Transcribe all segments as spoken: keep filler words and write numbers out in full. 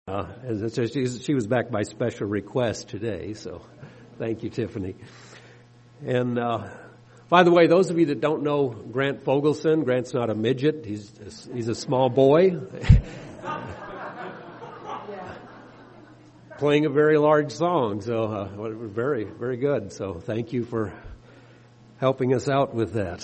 Uh, and so she, she was back by special request today, so thank you, Tiffany. And uh, by the way, those of you that don't know Grant Fogelson, Grant's not a midget. He's he's a small boy playing a very large song. So uh, very, very good. So thank you for helping us out with that.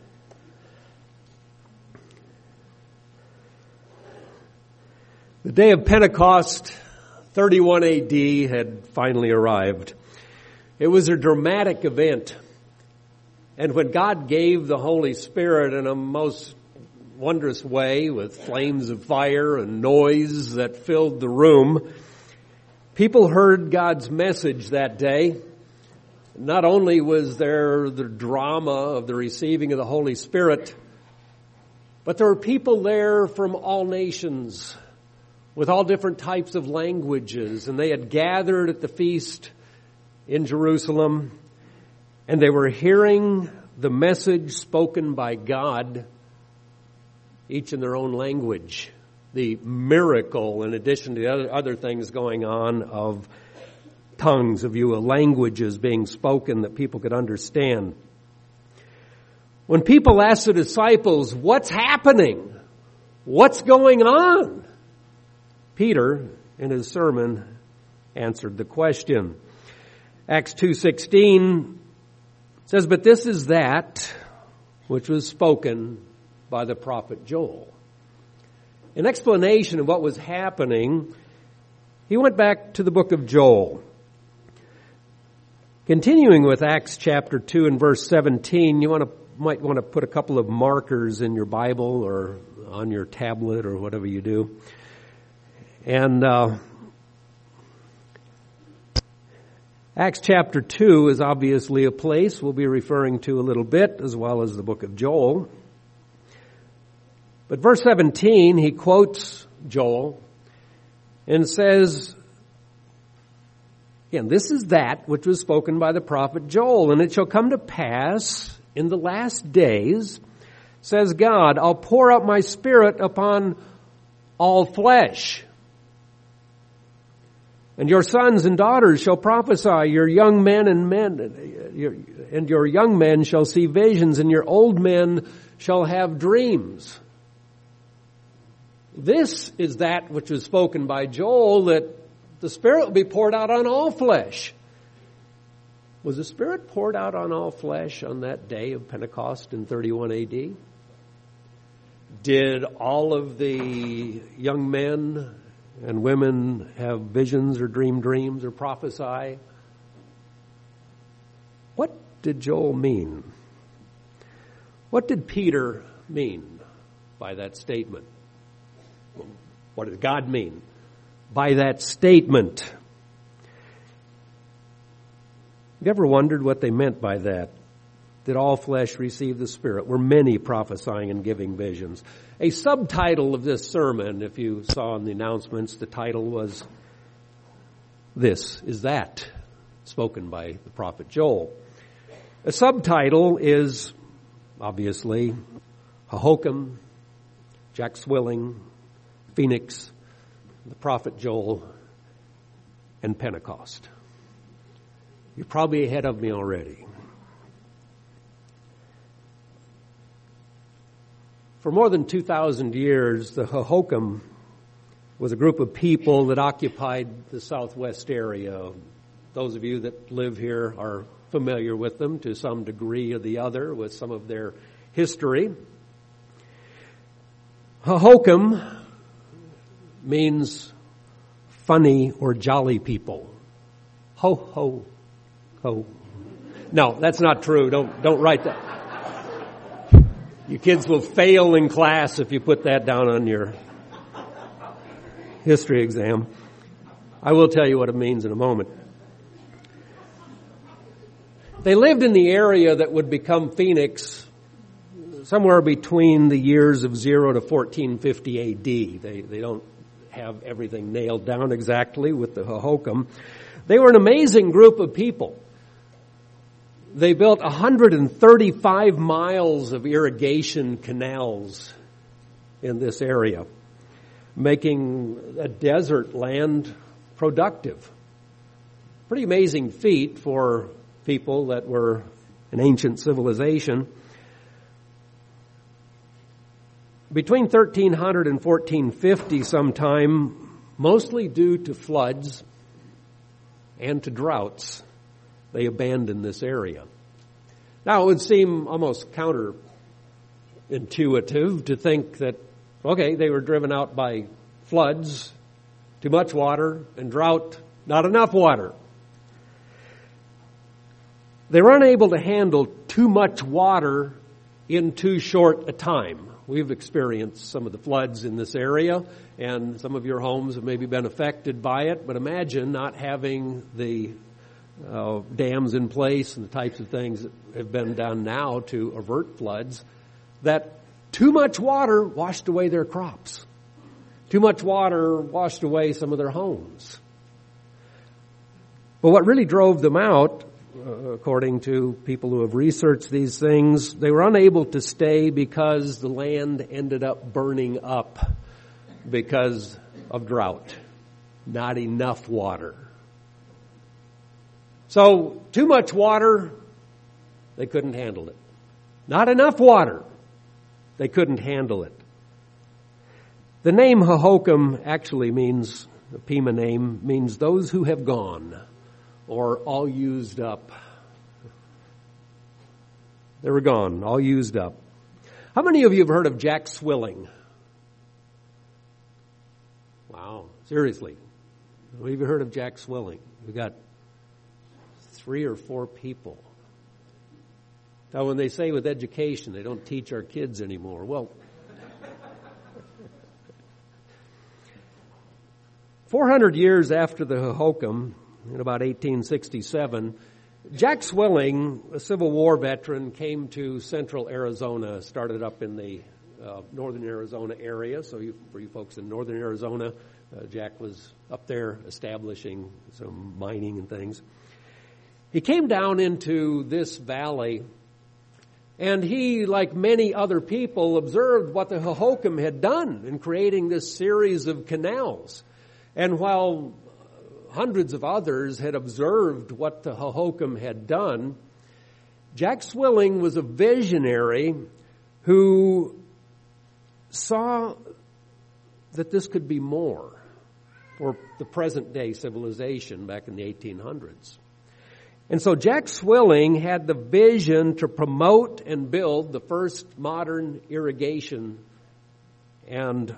The day of Pentecost, thirty-one A D, had finally arrived. It was a dramatic event. And when God gave the Holy Spirit in a most wondrous way with flames of fire and noise that filled the room, people heard God's message that day. Not only was there the drama of the receiving of the Holy Spirit, but there were people there from all nations, with all different types of languages, and they had gathered at the feast in Jerusalem, and they were hearing the message spoken by God, each in their own language. The miracle, in addition to the other, other things going on, of tongues, of you, languages being spoken that people could understand. When people asked the disciples, "What's happening? What's going on?" Peter, in his sermon, answered the question. Acts two sixteen says, "But this is that which was spoken by the prophet Joel." In explanation of what was happening, he went back to the book of Joel. Continuing with Acts chapter two and verse seventeen, you want to, might want to put a couple of markers in your Bible or on your tablet or whatever you do. And uh, Acts chapter two is obviously a place we'll be referring to a little bit, as well as the book of Joel. But verse seventeen, he quotes Joel and says, again, "This is that which was spoken by the prophet Joel, and it shall come to pass in the last days, says God, I'll pour out my spirit upon all flesh. And your sons and daughters shall prophesy, your young men and men, your, and your young men shall see visions, and your old men shall have dreams." This is that which was spoken by Joel, that the Spirit will be poured out on all flesh. Was the Spirit poured out on all flesh on that day of Pentecost in thirty-one A D? Did all of the young men and women have visions or dream dreams or prophesy? What did Joel mean? What did Peter mean by that statement? What did God mean by that statement? Have you ever wondered what they meant by that? Did all flesh receive the Spirit? Were many prophesying and giving visions? A subtitle of this sermon, if you saw in the announcements, the title was, "This is That," spoken by the prophet Joel. A subtitle is, obviously, Hohokam, Jack Swilling, Phoenix, the prophet Joel, and Pentecost. You're probably ahead of me already. For more than two thousand years, the Hohokam was a group of people that occupied the southwest area. Those of you that live here are familiar with them to some degree or the other, with some of their history. Hohokam means funny or jolly people. Ho, ho, ho. No, that's not true. Don't, don't write that. You kids will fail in class if you put that down on your history exam. I will tell you what it means in a moment. They lived in the area that would become Phoenix somewhere between the years of zero to fourteen fifty A D. They, they don't have everything nailed down exactly with the Hohokam. They were an amazing group of people. They built one hundred thirty-five miles of irrigation canals in this area. making a desert land productive. Pretty amazing feat for people that were an ancient civilization. Between thirteen hundred and fourteen fifty sometime, mostly due to floods and to droughts, they abandoned this area. Now, it would seem almost counterintuitive to think that, okay, they were driven out by floods, too much water, and drought, not enough water. They were unable to handle too much water in too short a time. We've experienced some of the floods in this area, and some of your homes have maybe been affected by it, but imagine not having the uh, dams in place and the types of things that have been done now to avert floods, that too much water washed away their crops. Too much water washed away some of their homes. But what really drove them out, uh, according to people who have researched these things, they were unable to stay because the land ended up burning up because of drought. Not enough water. So, too much water, they couldn't handle it. Not enough water, they couldn't handle it. The name Hohokam actually means, the Pima name, means those who have gone, or all used up. They were gone, all used up. How many of you have heard of Jack Swilling? Wow, seriously. Have you heard of Jack Swilling? We've got three or four people. Now, when they say with education, they don't teach our kids anymore. Well, four hundred years after the Hohokam, in about eighteen sixty-seven, Jack Swilling, a Civil War veteran, came to central Arizona, started up in the uh, northern Arizona area. So you, for you folks in northern Arizona, uh, Jack was up there establishing some mining and things. He came down into this valley, and he, like many other people, observed what the Hohokam had done in creating this series of canals. And while hundreds of others had observed what the Hohokam had done, Jack Swilling was a visionary who saw that this could be more for the present-day civilization back in the eighteen hundreds. And so Jack Swilling had the vision to promote and build the first modern irrigation and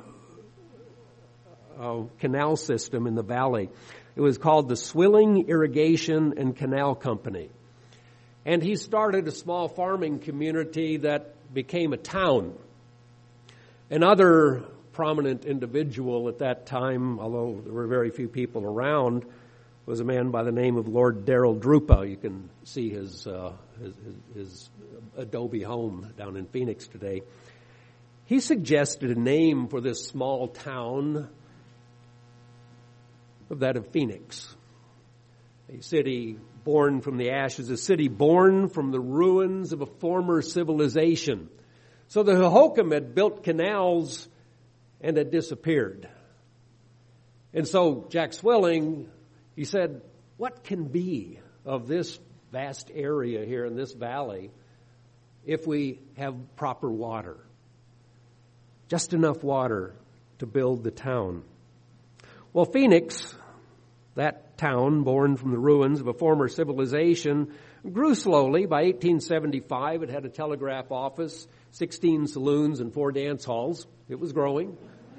uh, canal system in the valley. It was called the Swilling Irrigation and Canal Company. And he started a small farming community that became a town. Another prominent individual at that time, although there were very few people around, was a man by the name of Lord Darrell Drupa. You can see his, uh, his, his, his adobe home down in Phoenix today. He suggested a name for this small town of that of Phoenix. A city born from the ashes, a city born from the ruins of a former civilization. So the Hohokam had built canals and had disappeared. And so Jack Swilling, he said, what can be of this vast area here in this valley if we have proper water? Just enough water to build the town. Well, Phoenix, that town born from the ruins of a former civilization, grew slowly. By eighteen seventy-five, it had a telegraph office, sixteen saloons, and four dance halls. It was growing.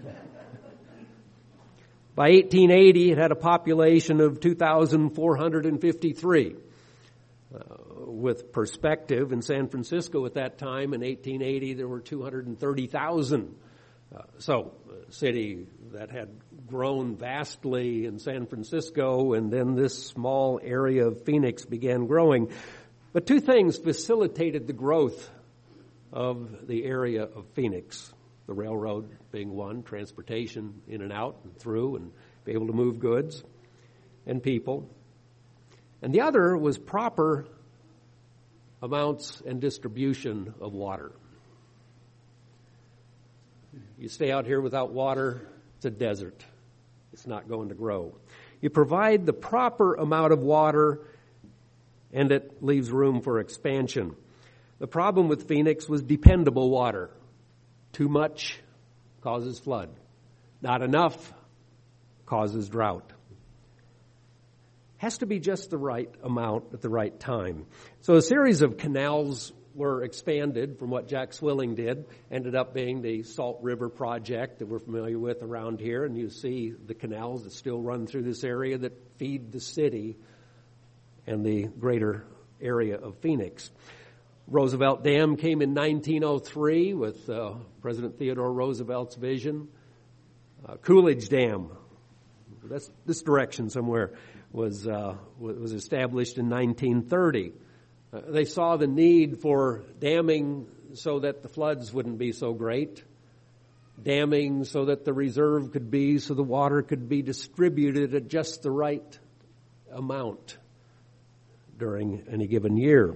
By eighteen eighty, it had a population of two thousand four hundred fifty-three. Uh, with perspective, in San Francisco at that time, in eighteen eighty, there were two hundred thirty thousand. Uh, so, a city that had grown vastly in San Francisco, and then this small area of Phoenix began growing. But two things facilitated the growth of the area of Phoenix. The railroad being one, transportation in and out and through, and be able to move goods and people. And the other was proper amounts and distribution of water. You stay out here without water, it's a desert. It's not going to grow. You provide the proper amount of water, and it leaves room for expansion. The problem with Phoenix was dependable water. Too much causes flood. Not enough causes drought. Has to be just the right amount at the right time. So a series of canals were expanded from what Jack Swilling did, ended up being the Salt River Project that we're familiar with around here, and you see the canals that still run through this area that feed the city and the greater area of Phoenix. Roosevelt Dam came in nineteen oh three with uh, President Theodore Roosevelt's vision. Uh, Coolidge Dam, that's this direction somewhere, was uh, was established in nineteen thirty. Uh, they saw the need for damming so that the floods wouldn't be so great, damming so that the reserve could be, so the water could be distributed at just the right amount during any given year.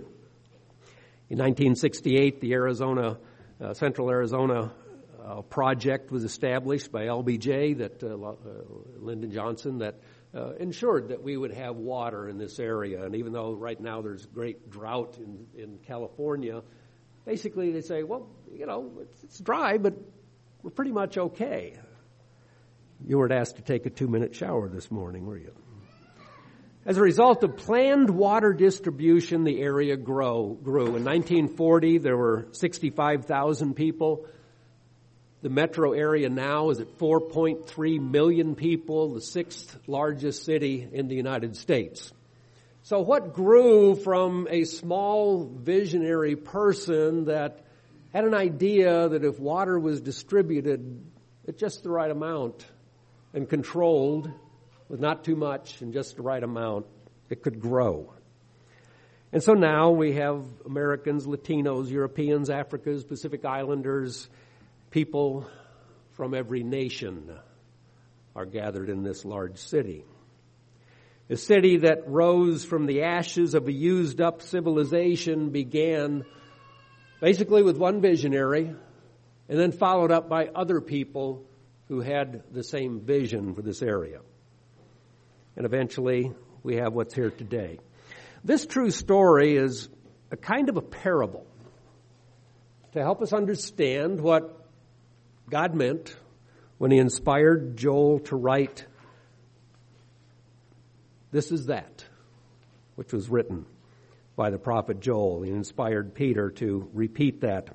In nineteen sixty-eight, the Arizona, uh, Central Arizona uh, project was established by L B J, that uh, uh, Lyndon Johnson, that uh, ensured that we would have water in this area. And even though right now there's great drought in, in California, basically they say, well, you know, it's, it's dry, but we're pretty much okay. You weren't asked to take a two-minute shower this morning, were you? As a result of planned water distribution, the area grow, grew. In nineteen forty, there were sixty-five thousand people. The metro area now is at four point three million people, the sixth largest city in the United States. So what grew from a small visionary person that had an idea that if water was distributed at just the right amount and controlled, with not too much and just the right amount, it could grow. And so now we have Americans, Latinos, Europeans, Africans, Pacific Islanders, people from every nation are gathered in this large city. A city that rose from the ashes of a used-up civilization began basically with one visionary and then followed up by other people who had the same vision for this area. And eventually, we have what's here today. This true story is a kind of a parable to help us understand what God meant when He inspired Joel to write "This is that," which was written by the prophet Joel. He inspired Peter to repeat that.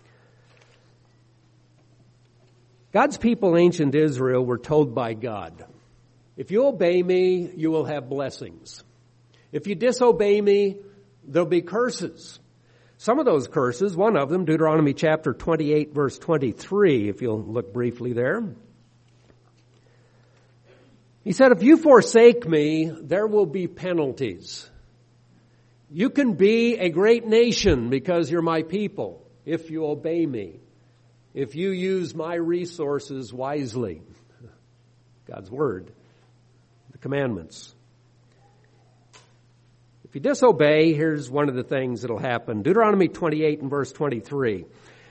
God's people, ancient Israel, were told by God, if you obey me, you will have blessings. If you disobey me, there'll be curses. Some of those curses, one of them, Deuteronomy chapter twenty-eight, verse twenty-three, if you'll look briefly there. He said, if you forsake me, there will be penalties. You can be a great nation because you're my people if you obey me, if you use my resources wisely. God's word. Commandments. If you disobey, here's one of the things that'll happen. Deuteronomy twenty-eight and verse twenty-three.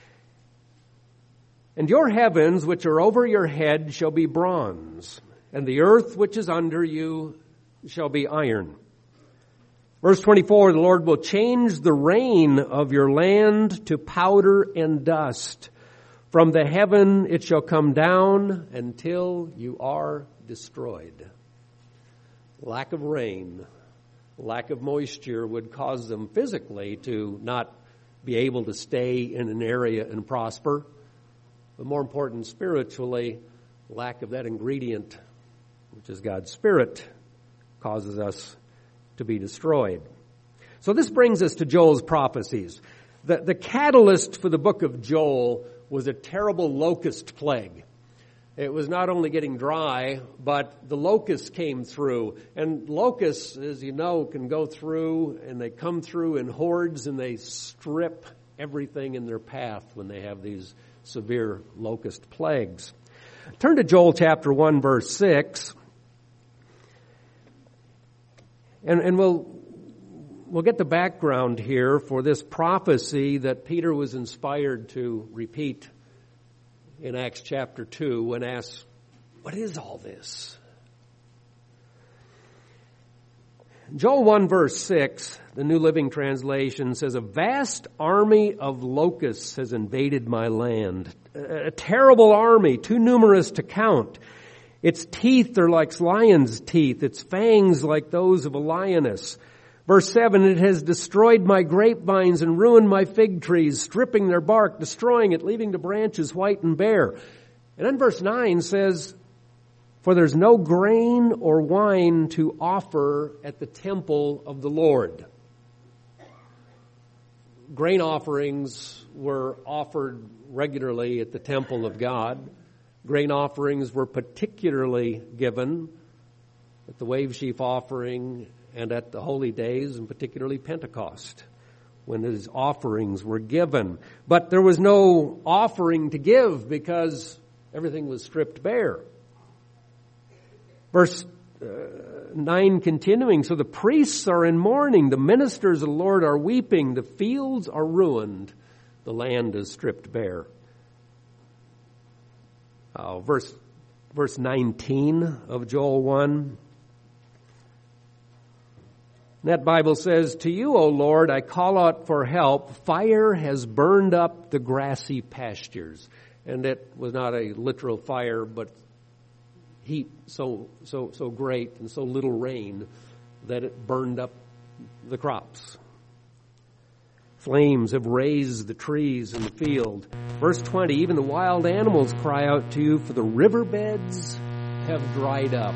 And your heavens which are over your head shall be bronze, and the earth which is under you shall be iron. Verse twenty-four, the Lord will change the rain of your land to powder and dust. From the heaven it shall come down until you are destroyed. Lack of rain, lack of moisture would cause them physically to not be able to stay in an area and prosper. But more important, spiritually, lack of that ingredient, which is God's Spirit, causes us to be destroyed. So this brings us to Joel's prophecies. The, the catalyst for the book of Joel was a terrible locust plague. It was not only getting dry, but the locusts came through. And locusts, as you know, can go through, and they come through in hordes, and they strip everything in their path when they have these severe locust plagues. Turn to Joel chapter one, verse six. And, and we'll, we'll get the background here for this prophecy that Peter was inspired to repeat in Acts chapter two, when asked, What is all this? Joel one verse six, the New Living Translation says, a vast army of locusts has invaded my land. A terrible army, too numerous to count. Its teeth are like lion's teeth, its fangs like those of a lioness. Verse seven, it has destroyed my grapevines and ruined my fig trees, stripping their bark, destroying it, leaving the branches white and bare. And then verse nine says, for there's no grain or wine to offer at the temple of the Lord. Grain offerings were offered regularly at the temple of God. Grain offerings were particularly given at the wave sheaf offering and at the holy days, and particularly Pentecost, when these offerings were given. But there was no offering to give because everything was stripped bare. Verse uh, nine continuing, so the priests are in mourning, the ministers of the Lord are weeping, the fields are ruined, the land is stripped bare. Uh, verse, verse nineteen of Joel one. That Bible says, to you, O Lord, I call out for help. Fire has burned up the grassy pastures. And it was not a literal fire, but heat so so so great and so little rain that it burned up the crops. Flames have razed the trees in the field. Verse twenty, even the wild animals cry out to you, for the riverbeds have dried up.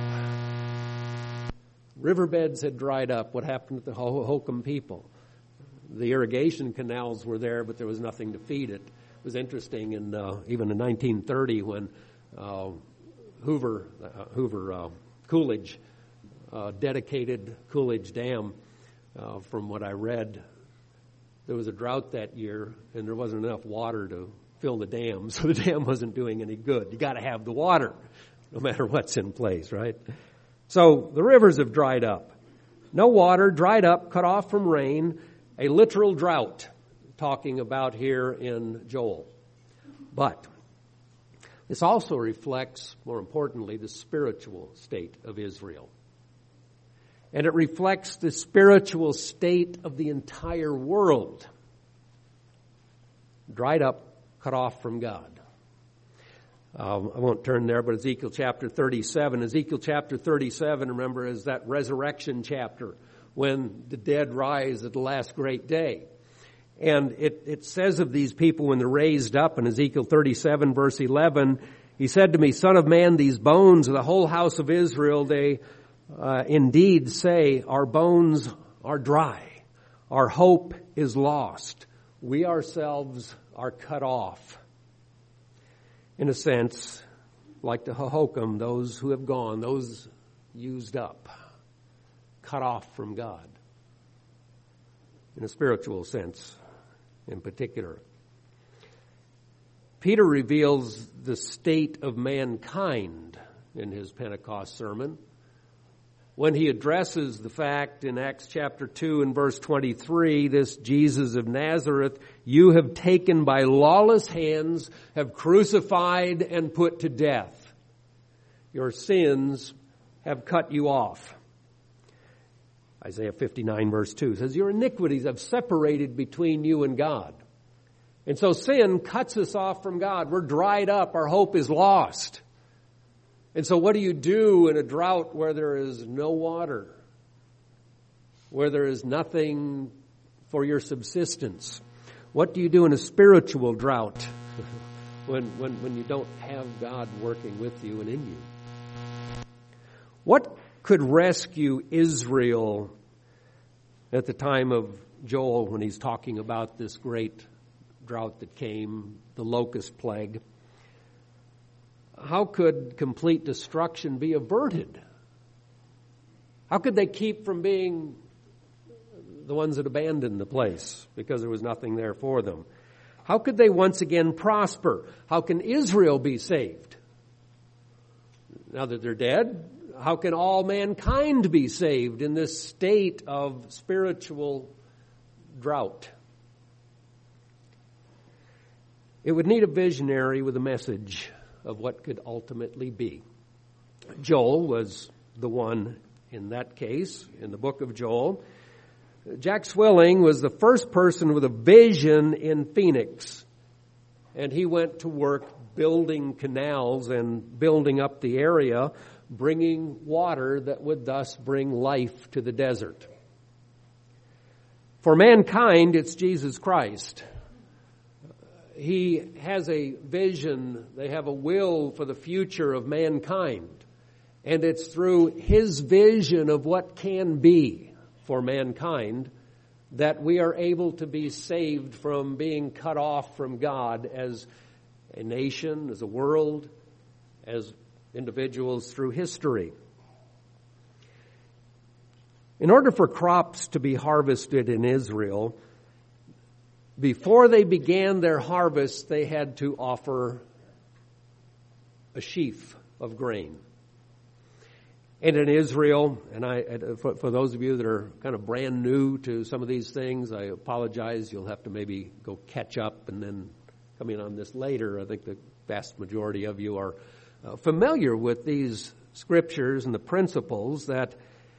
Riverbeds had dried up. What happened to the Hohokam people? The irrigation canals were there, but there was nothing to feed it. It was interesting, in, uh, even in nineteen thirty when uh, Hoover, uh, Hoover uh, Coolidge uh, dedicated Coolidge Dam. Uh, from what I read, there was a drought that year, and there wasn't enough water to fill the dam, so the dam wasn't doing any good. You got to have the water, no matter what's in place, right? So the rivers have dried up. No water, dried up, cut off from rain, a literal drought, talking about here in Joel. But this also reflects, more importantly, the spiritual state of Israel. And it reflects the spiritual state of the entire world. Dried up, cut off from God. Um, I won't turn there, but Ezekiel chapter thirty-seven. Ezekiel chapter thirty-seven, remember, is that resurrection chapter when the dead rise at the last great day. And it, it says of these people when they're raised up in Ezekiel thirty-seven verse eleven, he said to me, Son of man, these bones of the whole house of Israel, they uh, indeed say, our bones are dry. Our hope is lost. We ourselves are cut off. In a sense, like the Hohokam, those who have gone, those used up, cut off from God. In a spiritual sense, in particular. Peter reveals the state of mankind in his Pentecost sermon when he addresses the fact in Acts chapter two and verse twenty-three, this Jesus of Nazareth, you have taken by lawless hands, have crucified and put to death. Your sins have cut you off. Isaiah fifty-nine verse two says, your iniquities have separated between you and God. And so sin cuts us off from God. We're dried up. Our hope is lost. And so what do you do in a drought where there is no water? Where there is nothing for your subsistence? What do you do in a spiritual drought when, when, when you don't have God working with you and in you? What could rescue Israel at the time of Joel when he's talking about this great drought that came, the locust plague? How could complete destruction be averted? How could they keep from being the ones that abandoned the place because there was nothing there for them? How could they once again prosper? How can Israel be saved? Now that they're dead, how can all mankind be saved in this state of spiritual drought? It would need a visionary with a message of what could ultimately be. Joel was the one in that case, in the book of Joel. Jack Swilling was the first person with a vision in Phoenix, and he went to work building canals and building up the area, bringing water that would thus bring life to the desert. For mankind, it's Jesus Christ. He has a vision, they have a will for the future of mankind, and it's through His vision of what can be for mankind that we are able to be saved from being cut off from God as a nation, as a world, as individuals through history. In order for crops to be harvested in Israel, before they began their harvest, they had to offer a sheaf of grain. And in Israel, and I, for, for those of you that are kind of brand new to some of these things, I apologize. You'll have to maybe go catch up and then come in on this later. I think the vast majority of you are uh, familiar with these scriptures and the principles that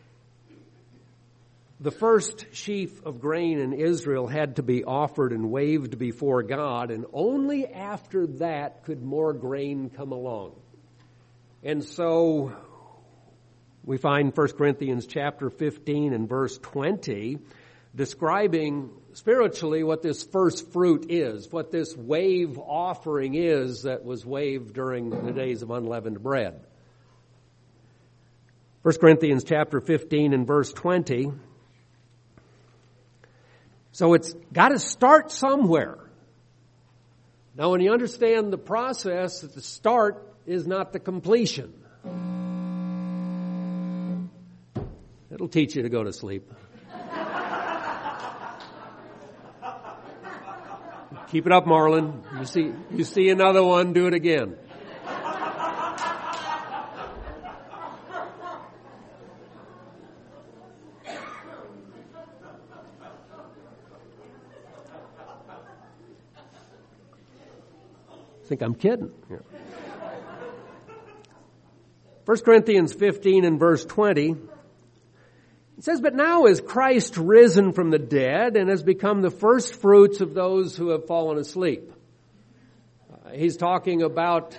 the first sheaf of grain in Israel had to be offered and waved before God, and only after that could more grain come along. And so we find First Corinthians chapter fifteen and verse twenty describing spiritually what this first fruit is, what this wave offering is that was waved during the days of unleavened bread. First Corinthians chapter fifteen and verse twenty. So it's got to start somewhere. Now when you understand the process, that the start is not the completion. It'll teach you to go to sleep. Keep it up, Marlon. You see, you see another one, do it again. I think I'm kidding. Yeah. First Corinthians fifteen and verse twenty. It says, but now is Christ risen from the dead and has become the first fruits of those who have fallen asleep. Uh, he's talking about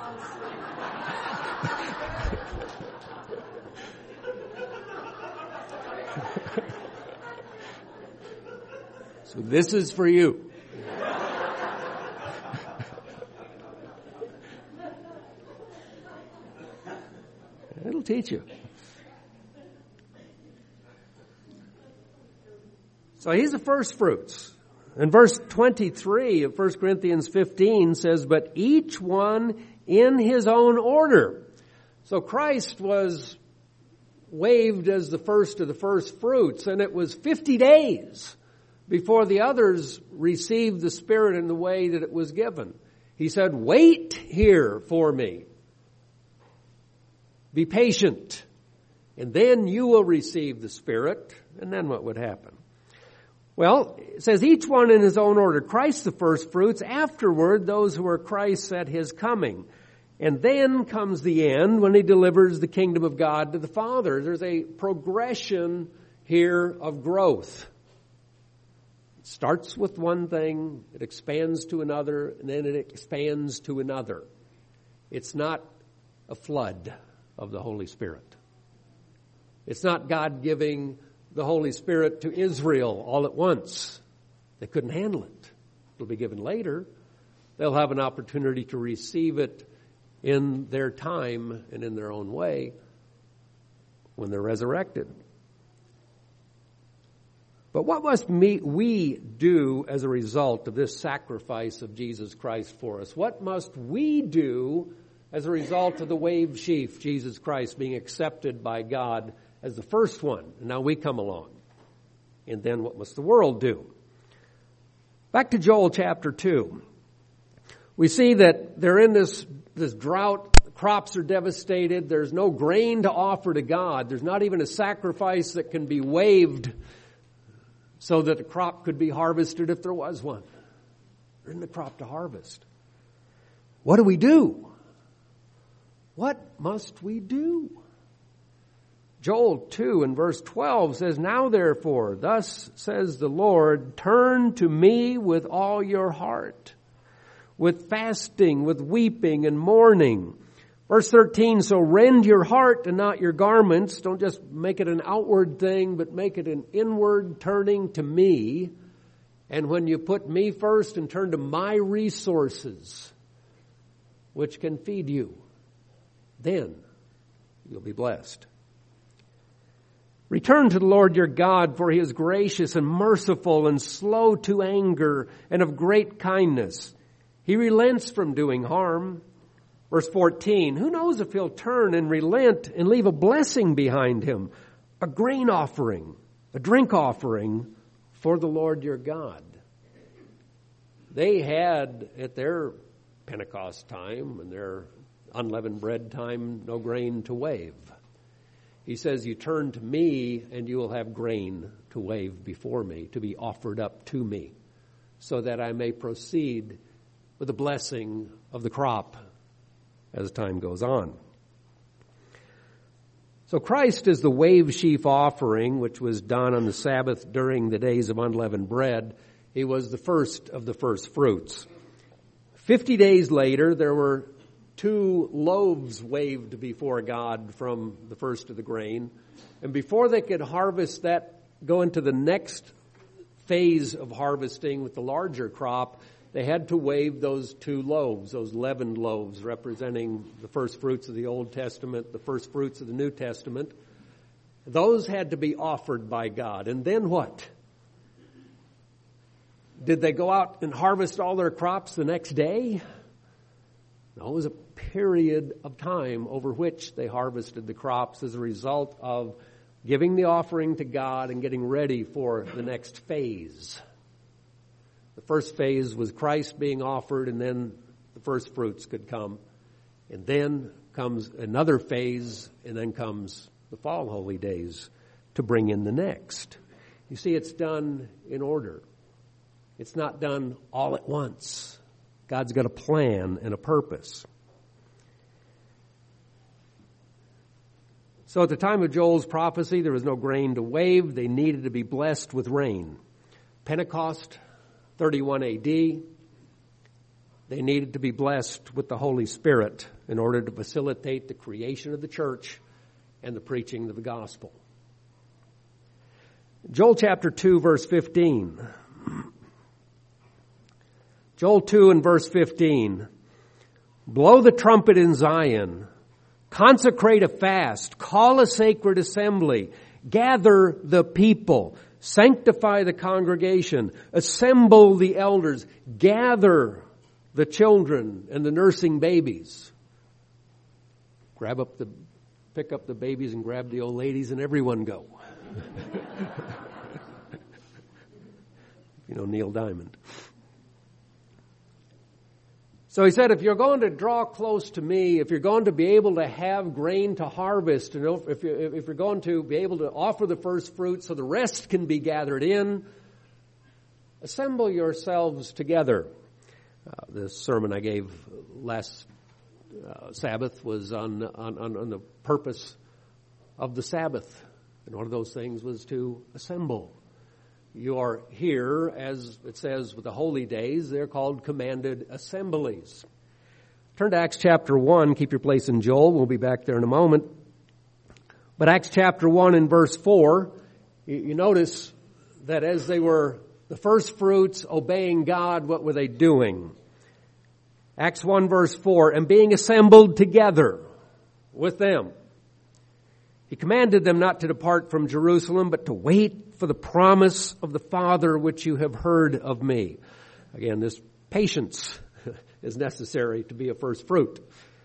so this is for you. It'll teach you. So he's the first fruits. And verse twenty-three of First Corinthians fifteen says, but each one in his own order. So Christ was waved as the first of the first fruits, and it was fifty days before the others received the Spirit in the way that it was given. He said, wait here for me. Be patient, and then you will receive the Spirit. And then what would happen? Well, it says each one in his own order. Christ the first fruits, afterward those who are Christ's at his coming. And then comes the end when he delivers the kingdom of God to the Father. There's a progression here of growth. It starts with one thing, it expands to another, and then it expands to another. It's not a flood of the Holy Spirit. It's not God giving the Holy Spirit to Israel all at once. They couldn't handle it. It'll be given later. They'll have an opportunity to receive it in their time and in their own way when they're resurrected. But what must we do as a result of this sacrifice of Jesus Christ for us? What must we do as a result of the wave sheaf, Jesus Christ being accepted by God as the first one? And now we come along. And then what must the world do? Back to Joel chapter two. We see that they're in this, this drought. The crops are devastated. There's no grain to offer to God. There's not even a sacrifice that can be waved so that the crop could be harvested if there was one. There isn't a crop to harvest. What do we do? What must we do? Joel two and verse twelve says, "Now therefore, thus says the Lord, turn to me with all your heart, with fasting, with weeping and mourning." Verse thirteen, "So rend your heart and not your garments." Don't just make it an outward thing, but make it an inward turning to me. And when you put me first and turn to my resources, which can feed you, then you'll be blessed. Return to the Lord your God, for he is gracious and merciful and slow to anger and of great kindness. He relents from doing harm. Verse fourteen, "Who knows if he'll turn and relent and leave a blessing behind him, a grain offering, a drink offering for the Lord your God." They had at their Pentecost time and their unleavened bread time no grain to wave. He says, you turn to me and you will have grain to wave before me, to be offered up to me, so that I may proceed with the blessing of the crop as time goes on. So Christ is the wave sheaf offering, which was done on the Sabbath during the days of unleavened bread. He was the first of the first fruits. Fifty days later, there were two loaves waved before God from the first of the grain. And before they could harvest that, go into the next phase of harvesting with the larger crop, they had to wave those two loaves, those leavened loaves representing the first fruits of the Old Testament, the first fruits of the New Testament. Those had to be offered by God. And then what? Did they go out and harvest all their crops the next day? No, it was a period of time over which they harvested the crops as a result of giving the offering to God and getting ready for the next phase. The first phase was Christ being offered, and then the first fruits could come. And then comes another phase, and then comes the fall holy days to bring in the next. You see, it's done in order. It's not done all at once. God's got a plan and a purpose. So at the time of Joel's prophecy, there was no grain to wave. They needed to be blessed with rain. Pentecost, thirty-one A D, they needed to be blessed with the Holy Spirit in order to facilitate the creation of the church and the preaching of the gospel. Joel chapter two, verse fifteen. Joel two and verse fifteen. Blow the trumpet in Zion. Consecrate a fast. Call a sacred assembly. Gather the people. Sanctify the congregation. Assemble the elders. Gather the children and the nursing babies. Grab up the, pick up the babies and grab the old ladies and everyone go. You know, Neil Diamond. So he said, if you're going to draw close to me, if you're going to be able to have grain to harvest, and if you're, if you're going to be able to offer the first fruits so the rest can be gathered in, assemble yourselves together. Uh, this sermon I gave last uh, Sabbath was on, on, on, on the purpose of the Sabbath. And one of those things was to assemble. You are here, as it says with the holy days, they're called commanded assemblies. Turn to Acts chapter one. Keep your place in Joel. We'll be back there in a moment. But Acts chapter one and verse four, you, you notice that as they were the first fruits obeying God, what were they doing? Acts one verse four, and being assembled together with them, he commanded them not to depart from Jerusalem, but to wait for the promise of the Father which you have heard of me. Again, this patience is necessary to be a first fruit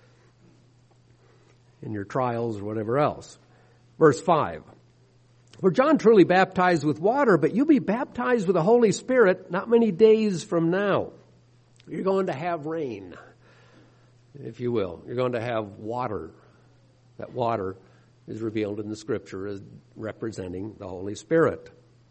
in your trials or whatever else. Verse five. For John truly baptized with water, but you'll be baptized with the Holy Spirit not many days from now. You're going to have rain, if you will. You're going to have water. That water is revealed in the Scripture as representing the Holy Spirit.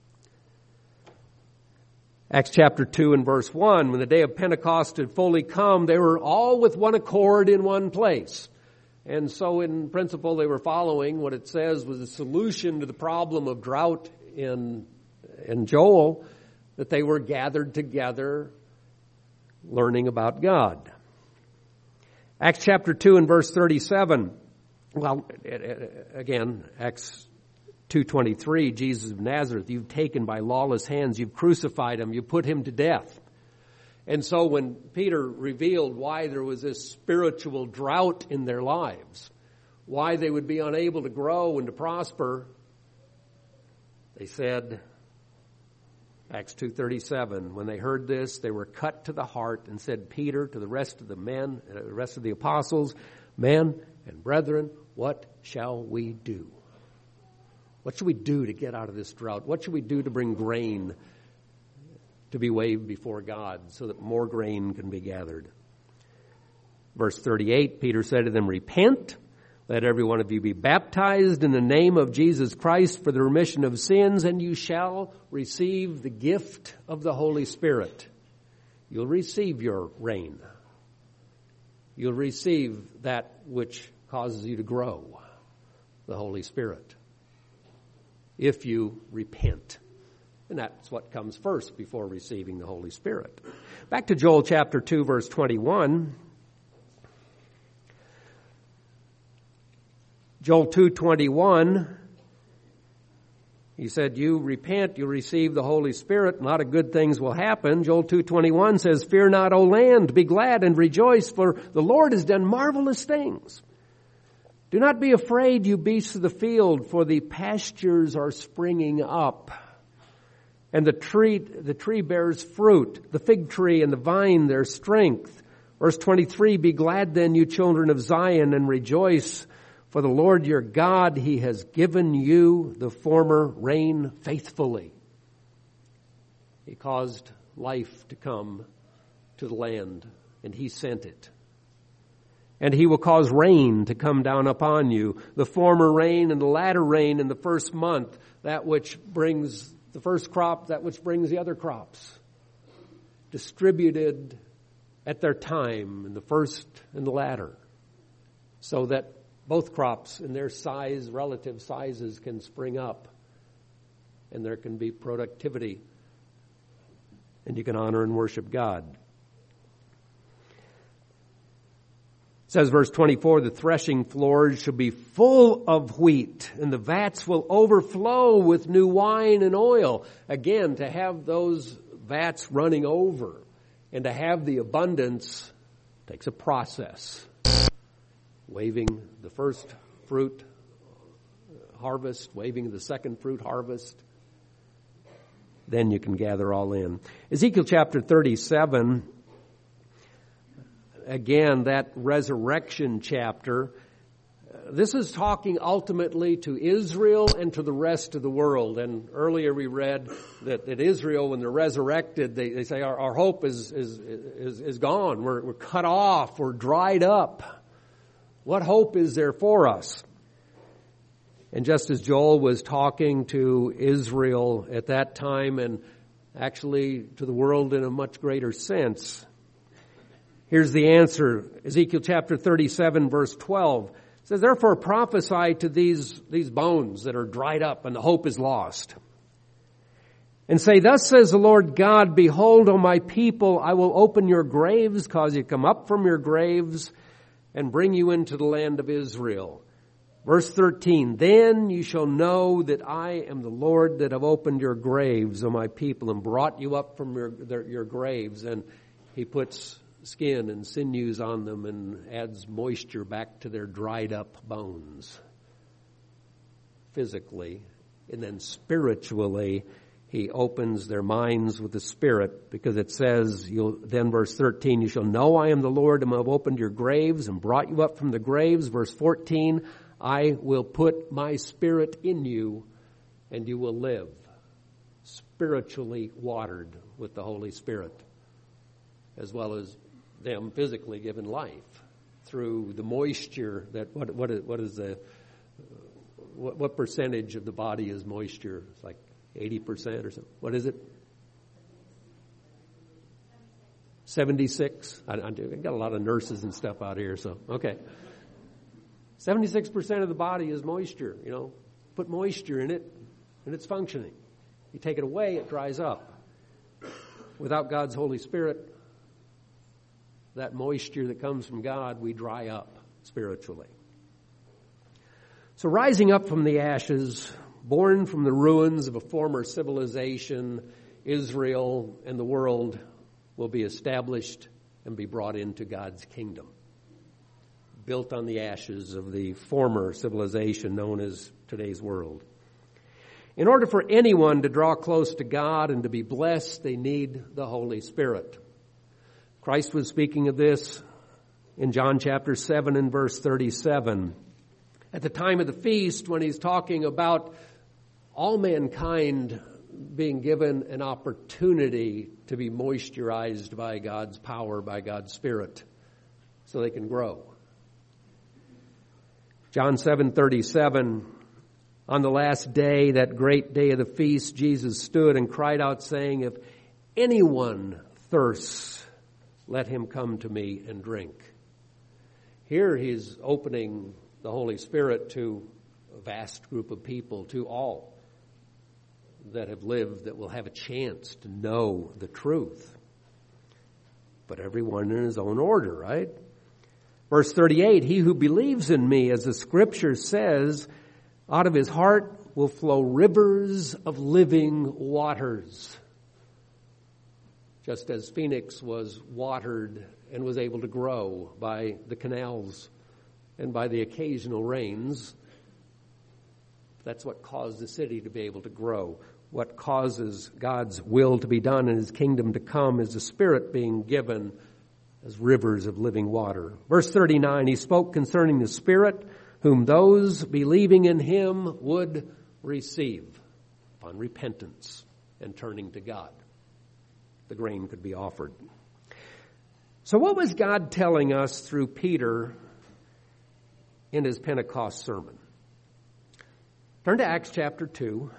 Acts chapter two and verse one, when the day of Pentecost had fully come, they were all with one accord in one place. And so in principle they were following what it says was a solution to the problem of drought in, in Joel, that they were gathered together learning about God. Acts chapter two and verse thirty-seven. Well, again, Acts two twenty-three, Jesus of Nazareth, you've taken by lawless hands, you've crucified him, you put him to death. And so when Peter revealed why there was this spiritual drought in their lives, why they would be unable to grow and to prosper, they said, Acts two thirty-seven, when they heard this, they were cut to the heart and said, Peter, to the rest of the men, uh, the rest of the apostles, men and brethren, what shall we do? What should we do to get out of this drought? What should we do to bring grain to be waved before God so that more grain can be gathered? Verse thirty-eight, Peter said to them, repent. Let every one of you be baptized in the name of Jesus Christ for the remission of sins, and you shall receive the gift of the Holy Spirit. You'll receive your rain. You'll receive that which causes you to grow, the Holy Spirit, if you repent. And that's what comes first before receiving the Holy Spirit. Back to Joel chapter two, verse twenty-one. Joel two twenty-one, he said, you repent, you receive the Holy Spirit, and a lot of good things will happen. Joel two twenty-one says, fear not, O land, be glad and rejoice, for the Lord has done marvelous things. Do not be afraid, you beasts of the field, for the pastures are springing up, and the tree, the tree bears fruit, the fig tree and the vine their strength. Verse twenty-three, be glad then, you children of Zion, and rejoice, for the Lord your God, he has given you the former rain faithfully. He caused life to come to the land, and he sent it. And he will cause rain to come down upon you, the former rain and the latter rain in the first month, that which brings the first crop, that which brings the other crops, distributed at their time in the first and the latter, so that both crops in their size, relative sizes, can spring up, and there can be productivity, and you can honor and worship God. It says, verse twenty-four, the threshing floors shall be full of wheat, and the vats will overflow with new wine and oil. Again, to have those vats running over and to have the abundance takes a process. Waving the first fruit harvest, waving the second fruit harvest, then you can gather all in. Ezekiel chapter thirty-seven, again, that resurrection chapter, this is talking ultimately to Israel and to the rest of the world. And earlier we read that, that Israel, when they're resurrected, they, they say our, our hope is, is, is, is gone. We're, we're cut off. We're dried up. What hope is there for us? And just as Joel was talking to Israel at that time, and actually to the world in a much greater sense, here's the answer. Ezekiel chapter thirty-seven, verse twelve says, therefore prophesy to these, these bones that are dried up and the hope is lost. And say, thus says the Lord God, behold, O my people, I will open your graves, cause you to come up from your graves, and bring you into the land of Israel. Verse thirteen, then you shall know that I am the Lord that have opened your graves, O my people, and brought you up from your, their, your graves. And he puts skin and sinews on them and adds moisture back to their dried up bones. Physically. And then spiritually, he opens their minds with the Spirit, because it says, you'll, then verse thirteen, you shall know I am the Lord, and I have opened your graves and brought you up from the graves. Verse fourteen, I will put my Spirit in you, and you will live. Spiritually watered with the Holy Spirit, as well as them physically given life through the moisture that, what, what, is, what is the, what, what percentage of the body is moisture? It's like eighty percent or something. What is it? seventy-six? I, I got a lot of nurses and stuff out here, so, okay. seventy-six percent of the body is moisture, you know. Put moisture in it, and it's functioning. You take it away, it dries up. Without God's Holy Spirit, that moisture that comes from God, we dry up spiritually. So rising up from the ashes, born from the ruins of a former civilization, Israel and the world will be established and be brought into God's kingdom, built on the ashes of the former civilization known as today's world. In order for anyone to draw close to God and to be blessed, they need the Holy Spirit. Christ was speaking of this in John chapter seven and verse thirty-seven. At the time of the feast, when he's talking about all mankind being given an opportunity to be moisturized by God's power, by God's Spirit, so they can grow. John seven thirty-seven, on the last day, that great day of the feast, Jesus stood and cried out, saying, if anyone thirsts, let him come to me and drink. Here he's opening the Holy Spirit to a vast group of people, to all that have lived, that will have a chance to know the truth. But everyone in his own order, right? Verse thirty-eight, he who believes in me, as the scripture says, out of his heart will flow rivers of living waters. Just as Phoenix was watered and was able to grow by the canals and by the occasional rains, that's what caused the city to be able to grow. What causes God's will to be done and his kingdom to come is the Spirit being given as rivers of living water. Verse thirty-nine, he spoke concerning the Spirit, whom those believing in him would receive upon repentance and turning to God. The grain could be offered. So what was God telling us through Peter in his Pentecost sermon? Turn to Acts chapter two.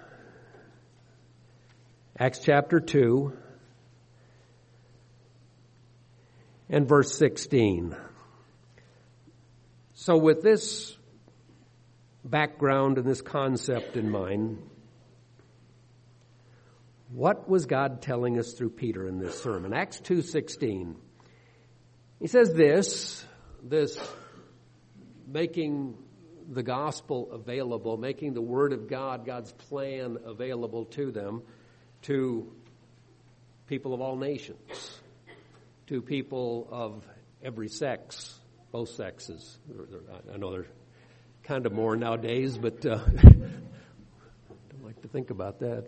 Acts chapter two and verse sixteen. So with this background and this concept in mind, what was God telling us through Peter in this sermon? Acts two sixteen. He says this, this making the gospel available, making the word of God, God's plan available to them, to people of all nations, to people of every sex, both sexes. I know they're kind of more nowadays, but uh, I don't like to think about that.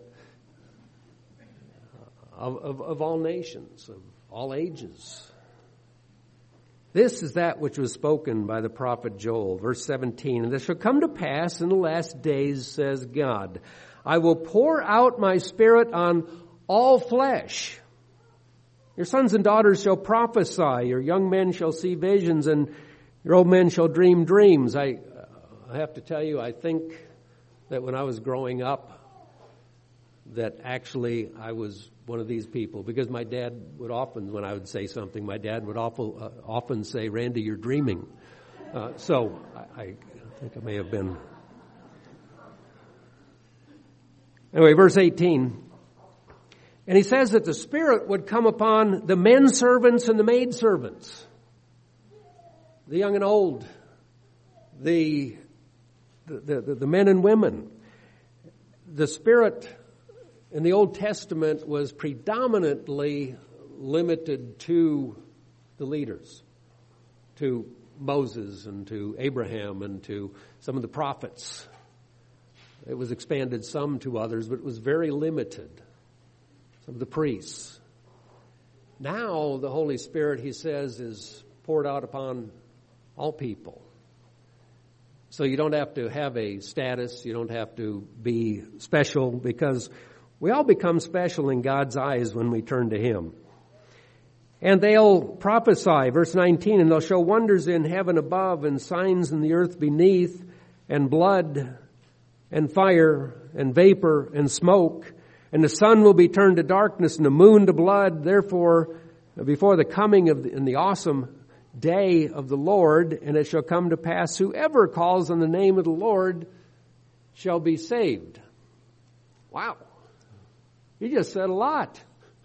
Of, of, of all nations, of all ages. This is that which was spoken by the prophet Joel, verse seventeen. And this shall come to pass in the last days, says God, I will pour out my Spirit on all flesh. Your sons and daughters shall prophesy, your young men shall see visions, and your old men shall dream dreams. I, I have to tell you, I think that when I was growing up, that actually I was one of these people, because my dad would often, when I would say something, my dad would awful, uh, often say, Randy, you're dreaming. Uh, so I, I think I may have been. Anyway, verse eighteen. And he says that the Spirit would come upon the men servants and the maid servants, the young and old, the, the, the, the men and women. The Spirit in the Old Testament was predominantly limited to the leaders, to Moses and to Abraham and to some of the prophets. It was expanded some to others, but it was very limited. Some of the priests. Now the Holy Spirit, he says, is poured out upon all people. So you don't have to have a status, you don't have to be special, because we all become special in God's eyes when we turn to him. And they'll prophesy, verse nineteen, and they'll show wonders in heaven above and signs in the earth beneath, and blood and fire and vapor and smoke. And the sun will be turned to darkness and the moon to blood. Therefore, before the coming of the, and the awesome day of the Lord, and it shall come to pass, whoever calls on the name of the Lord shall be saved. Wow. He just said a lot.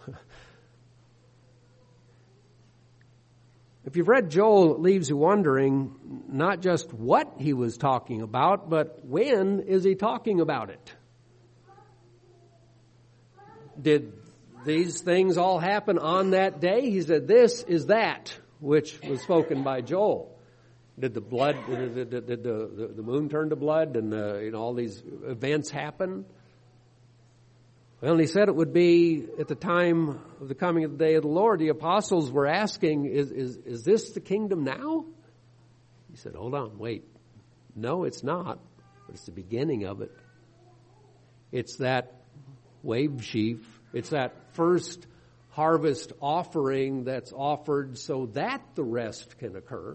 If you've read Joel, it leaves you wondering not just what he was talking about, but when is he talking about it? Did these things all happen on that day? He said, this is that which was spoken by Joel. Did the blood, did, did, did the, the, the moon turn to blood and uh, you know, all these events happen? Well, and he said it would be at the time of the coming of the day of the Lord. The apostles were asking, is, is, is this the kingdom now? He said, hold on, wait. No, it's not, but it's the beginning of it. It's that wave sheaf. It's that first harvest offering that's offered so that the rest can occur.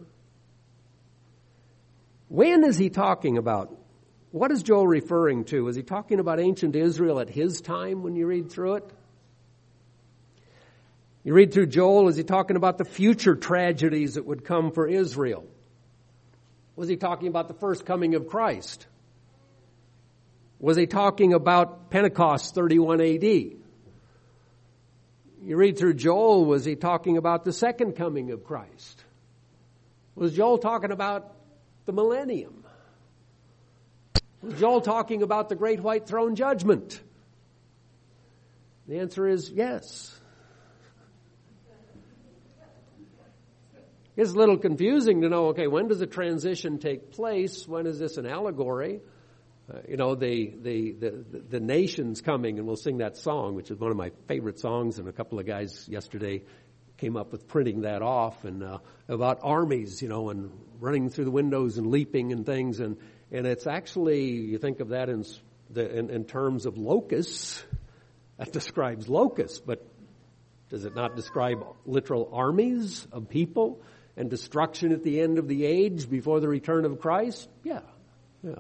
When is he talking about? What is Joel referring to? Is he talking about ancient Israel at his time when you read through it? You read through Joel, is he talking about the future tragedies that would come for Israel? Was he talking about the first coming of Christ? Was he talking about Pentecost thirty-one A D? You read through Joel, was he talking about the second coming of Christ? Was Joel talking about the millennium? Was Joel talking about the great white throne judgment? The answer is yes. It's a little confusing to know, okay, when does the transition take place? When is this an allegory? Uh, you know, the, the, the, the nation's coming, and we'll sing that song, which is one of my favorite songs, and a couple of guys yesterday came up with printing that off, and uh, about armies, you know, and running through the windows and leaping and things, and, and it's actually, you think of that in, the, in, in terms of locusts, that describes locusts, but does it not describe literal armies of people and destruction at the end of the age before the return of Christ? Yeah, yeah.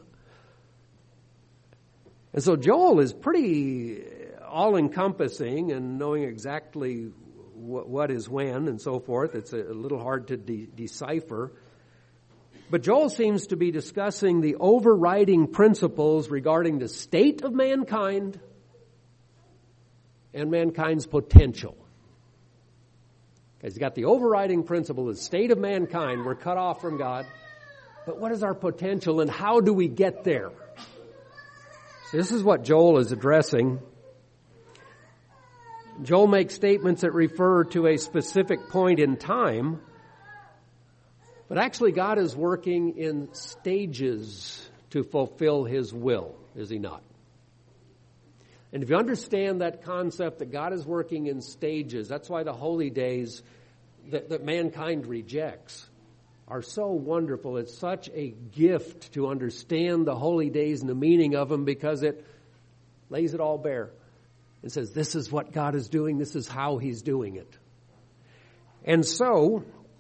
And so Joel is pretty all-encompassing and knowing exactly what, what is when and so forth. It's a, a little hard to de- decipher. But Joel seems to be discussing the overriding principles regarding the state of mankind and mankind's potential. Okay, he's got the overriding principle, the state of mankind. We're cut off from God. But what is our potential and how do we get there? So this is what Joel is addressing. Joel makes statements that refer to a specific point in time, but actually God is working in stages to fulfill His will, is He not? And if you understand that concept that God is working in stages, that's why the holy days that, that mankind rejects are so wonderful. It's such a gift to understand the holy days and the meaning of them because it lays it all bare. It says, this is what God is doing. This is how He's doing it. And so,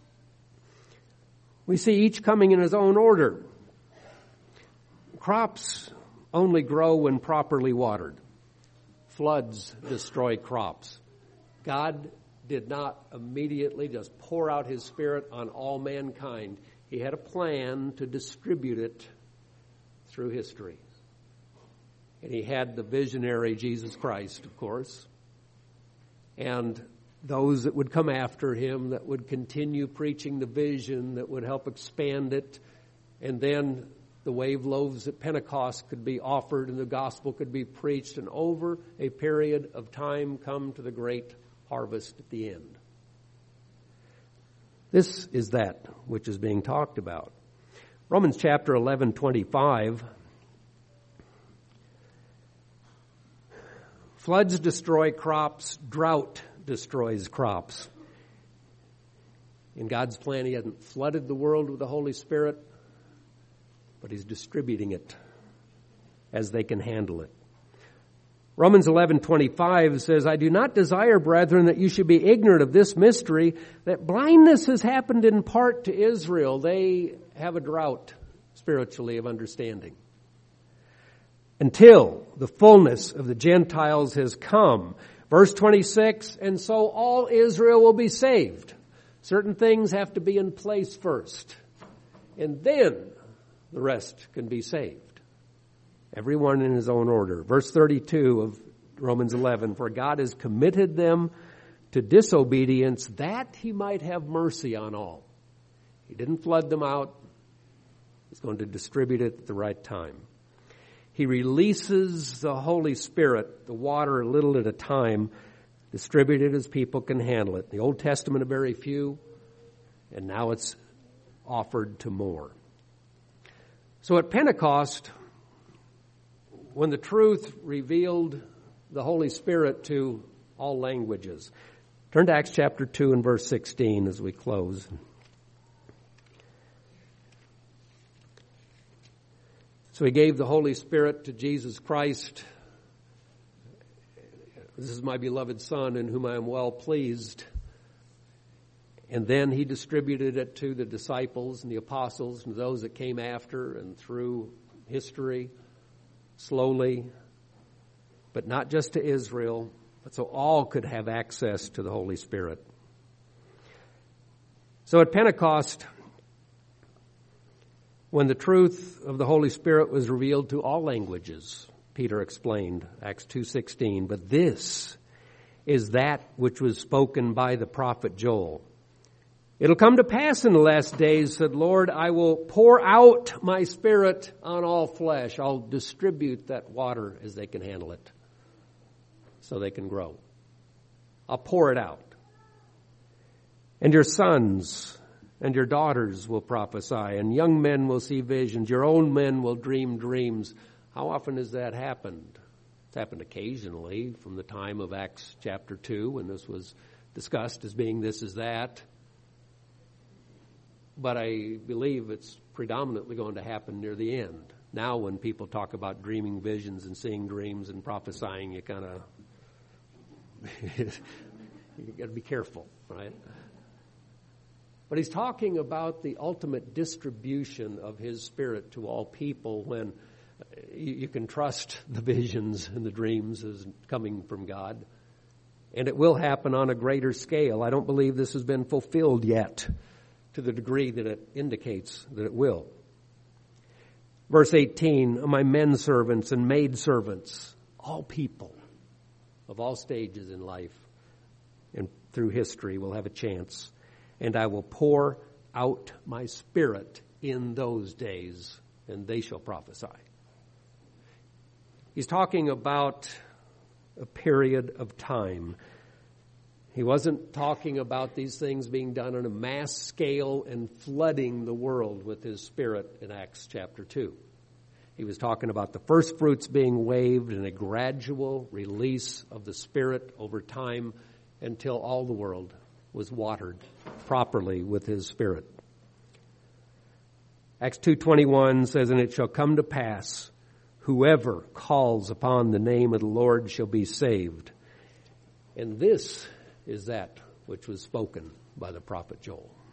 we see each coming in his own order. Crops only grow when properly watered. Floods destroy crops. God did not immediately just pour out His Spirit on all mankind. He had a plan to distribute it through history. And He had the visionary Jesus Christ, of course, and those that would come after Him that would continue preaching the vision, that would help expand it, and then the wave loaves at Pentecost could be offered and the gospel could be preached, and over a period of time come to the great harvest at the end. This is that which is being talked about. Romans chapter eleven twenty-five. Floods destroy crops, drought destroys crops. In God's plan, He hasn't flooded the world with the Holy Spirit, but He's distributing it as they can handle it. Romans eleven twenty-five says, I do not desire, brethren, that you should be ignorant of this mystery, that blindness has happened in part to Israel. They have a drought, spiritually, of understanding. Until the fullness of the Gentiles has come. Verse twenty-six, and so all Israel will be saved. Certain things have to be in place first, and then the rest can be saved. Everyone in his own order. Verse thirty-two of Romans eleven, for God has committed them to disobedience that he might have mercy on all. He didn't flood them out. He's going to distribute it at the right time. He releases the Holy Spirit, the water a little at a time, distributed as people can handle it. The Old Testament, a very few, and now it's offered to more. So at Pentecost, when the truth revealed the Holy Spirit to all languages. Turn to Acts chapter two and verse sixteen as we close. So he gave the Holy Spirit to Jesus Christ. This is my beloved Son in whom I am well pleased. And then he distributed it to the disciples and the apostles and those that came after and through history, slowly, but not just to Israel, but so all could have access to the Holy Spirit. So at Pentecost, when the truth of the Holy Spirit was revealed to all languages, Peter explained, Acts two sixteen, but this is that which was spoken by the prophet Joel. It'll come to pass in the last days, said Lord, I will pour out my Spirit on all flesh. I'll distribute that water as they can handle it, so they can grow. I'll pour it out. And your sons and your daughters will prophesy, and young men will see visions. Your old men will dream dreams. How often has that happened? It's happened occasionally from the time of Acts chapter two when this was discussed as being this is that. But I believe it's predominantly going to happen near the end. Now when people talk about dreaming visions and seeing dreams and prophesying, you kind of, you got to be careful, right? But he's talking about the ultimate distribution of his Spirit to all people when you, you can trust the visions and the dreams as coming from God. And it will happen on a greater scale. I don't believe this has been fulfilled yet to the degree that it indicates that it will. Verse eighteen, my men servants and maid servants, all people of all stages in life and through history will have a chance. And I will pour out my Spirit in those days, and they shall prophesy. He's talking about a period of time. He wasn't talking about these things being done on a mass scale and flooding the world with his Spirit in Acts chapter two. He was talking about the first fruits being waved and a gradual release of the Spirit over time until all the world was watered properly with his Spirit. Acts two twenty-one says, and it shall come to pass, whoever calls upon the name of the Lord shall be saved. And this is that which was spoken by the prophet Joel.